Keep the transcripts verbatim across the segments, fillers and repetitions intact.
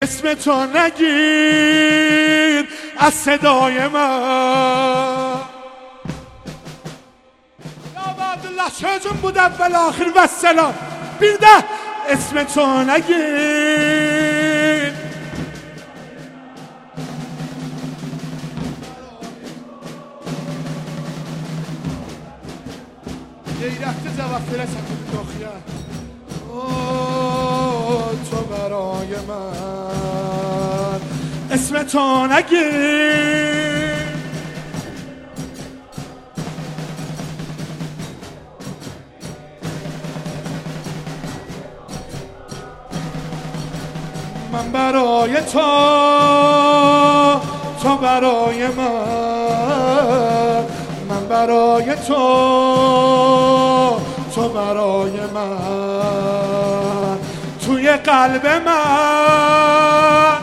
اسم تو نگیر از صدای من. یا عبدالله چهجون بود اول آخر و سلام بیرده اسم تو نگیر. غیرت زوافره سکون داخیه تو برای من اسم تو نگیر. من برای تو تو برای من من برای تو تو برای من توی قلب من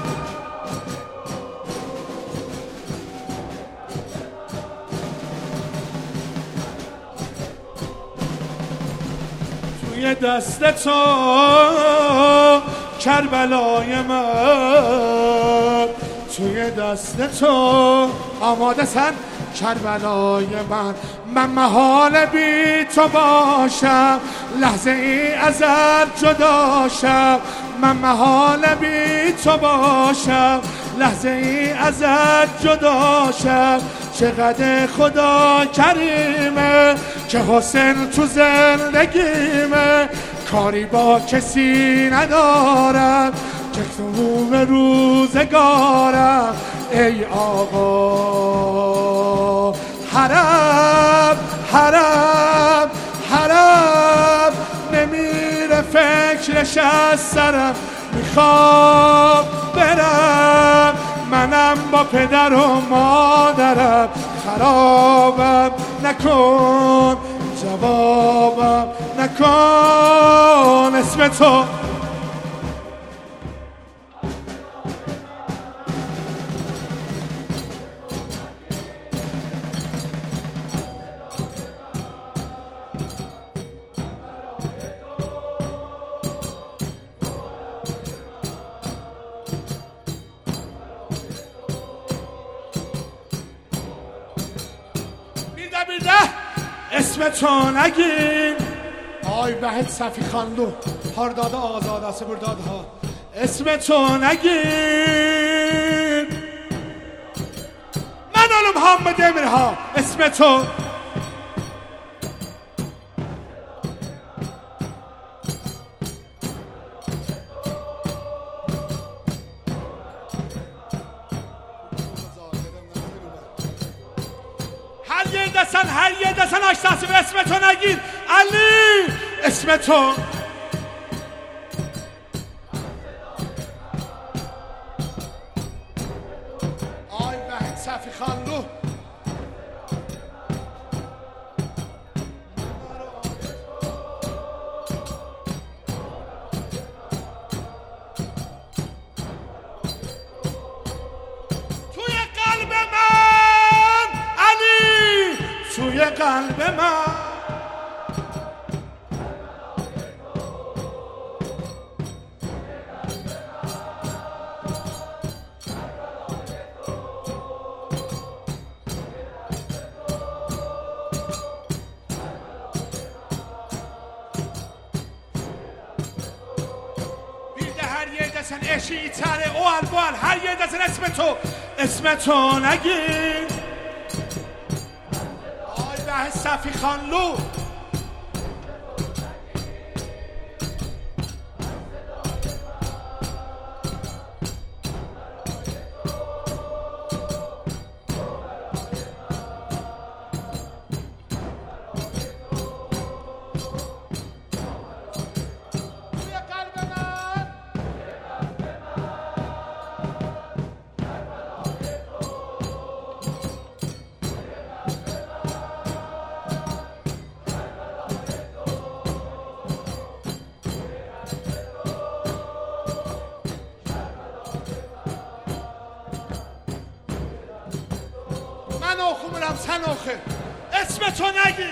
توی دست تو کربلای من توی دست تو آماده سن کربلای من. من محال بی تو باشم لحظه ای ازت جدا شم. من محال بی تو باشم لحظه ای ازت جدا شم. چقدر خدا کریمه که حسن تو زندگیمه. کاری با کسی ندارم که تموم روزگارم. ای آقا حرم حرم حرم نمیره فکرش از سرم. میخوام برم منم با پدر و مادرم. خرابم نکن جوابم نکن اسم تو. اسم تو نگیر آی وحید صفی خانلو هارداده آزاده سبرداده ها. اسم تو نگیر من آل محمد امرها. اسم تو هر یه دستن هر یه دستن آشتاسی به اسم تو نگیر علی. اسم تو آی وحید صفی خانلو توی قلب من علی توی قلب من. دسن اشی تره او البال هر یه دسن اسم تو اسم تو نگیر آی به صفی خانلو خوبم سناخه اسم تو نگی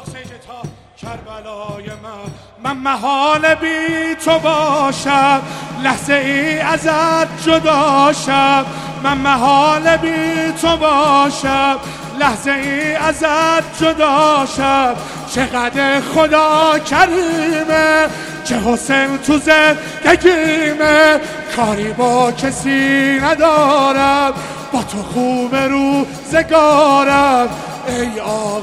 حسین تا کربلای من. من محال بی تو باشم، لحظه ای ازت جدا شم. من محال بی تو باشم، لحظه ای ازت جدا شم. چقدر خدا کریمه که حسین تو زندگیمه. کاری با کسی ندارم، با تو خوب روزگارم. ای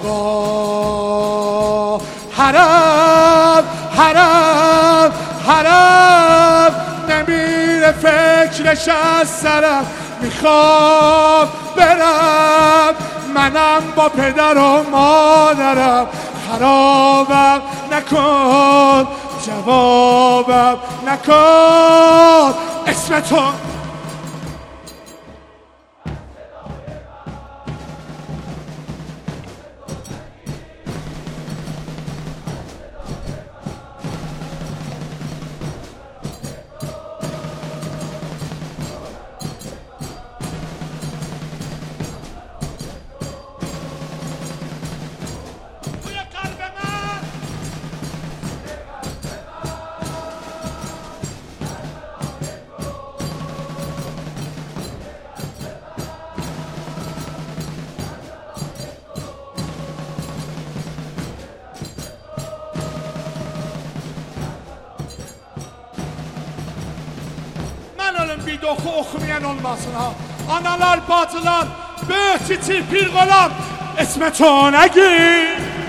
آقا حرم حرم حرم، نمیره فکرش از سرم. میخوام برم منم با پدر و مادرم. خرابم نکن جوابم نکن اسم تو. Bir de oku okumayan olmasın ha. Analar bacılar Böhtiti pir qolam İsmet Onəgi.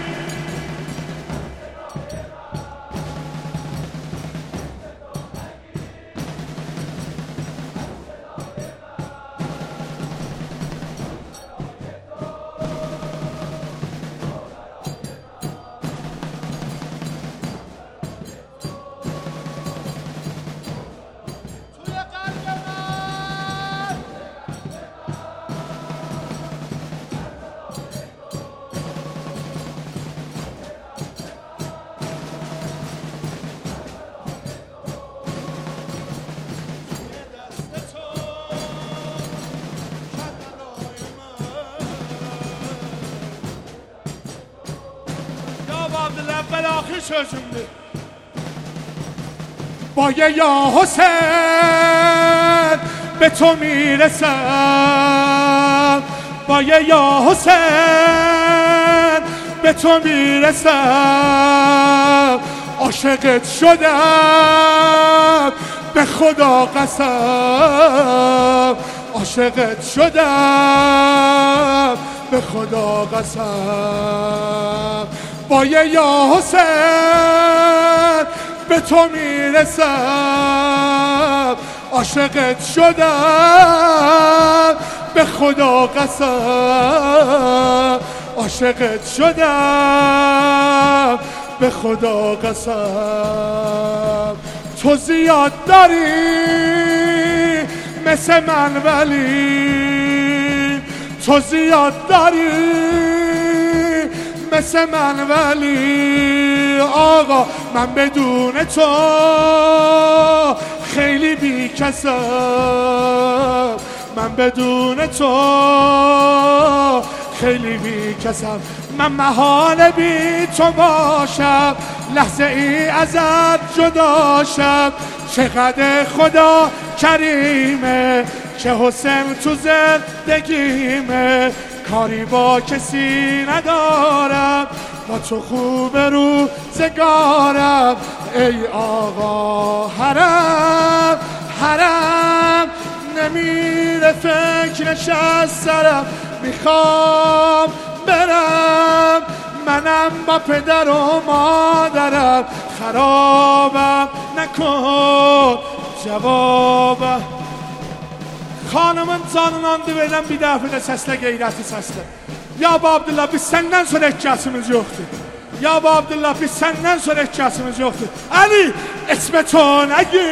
Abdülevvel ahir sözümdür. Baye ya Hüseyin به تو میرسم. باید یا حسین به تو میرسم. عاشقت شدم به خدا قسم. عاشقت شدم به خدا قسم. باید یا حسین به تو میرسم. عاشقت شدم به خدا قسم. عاشقت شدم به خدا قسم. تو زیاد داری مثل من ولی تو زیاد داری مثل من ولی آقا من بدون تو خیلی بی کسم. من بدون تو خیلی بی کسم. من محال بی تو باشم لحظه ای ازت جدا شم. چقدر خدا کریمه که حسین تو زندگیمه. کاری با کسی ندارم با تو خوب روزگارم. ای آقا حرم حرم نمیره فکرش از سرم. میخوام برم منم با پدر و مادرم. خرابم نکن cevabı. Hanımın canını andı verilen bir dəfə də səslə qeyrəti səslə. Ya bu Abdullah biz səndən sonra ehkasımız yoxdur. Ya bu Abdullah biz səndən sonra ehkasımız yoxdur. Ali İsmet Onəgi.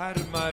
هر